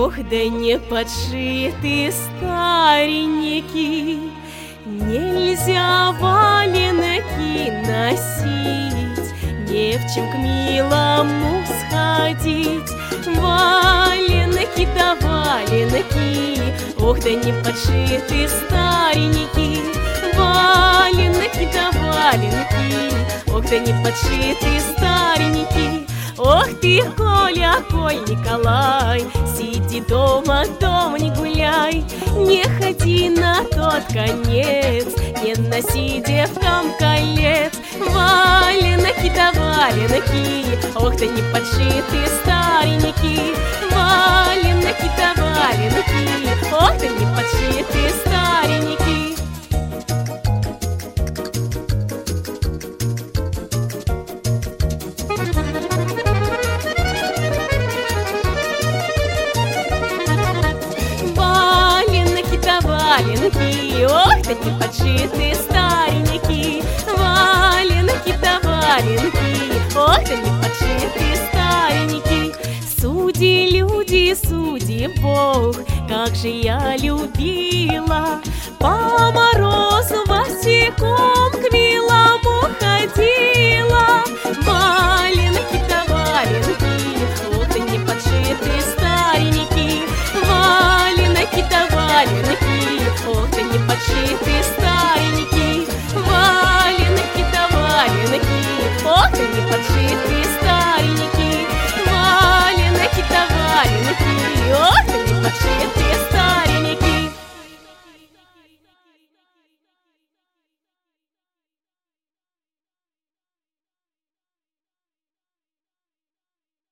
Ох, да не подшиты старенькие, нельзя валенки носить, не в чем к милому сходить. Валенки да валенки, ох, да не подшиты старенькие. Валенки да валенки, ох, да не подшиты старенькие. Ох ты, Коля, Коль Николай, сиди дома, дома не гуляй, не ходи на тот конец, не носи девкам колец. Валенки да валенки, ох, да не подшиты старенькие. Валенки да валенки, ох, да не подшиты старенькие. Валенки, ох, да не подшиты старенькие. Валенки да валенки, ох, да не подшиты старенькие. Суди, люди, суди, Бог, как же я любила по морозу босиком к милому ходила. Валенки да валенки, ох, да не подшиты старенькие. Валенки да валенки, ох, да не подшиты старенькие. Валенки да валенки, ох, да не подшиты старенькие. Валенки да валенки, ох, да не подшиты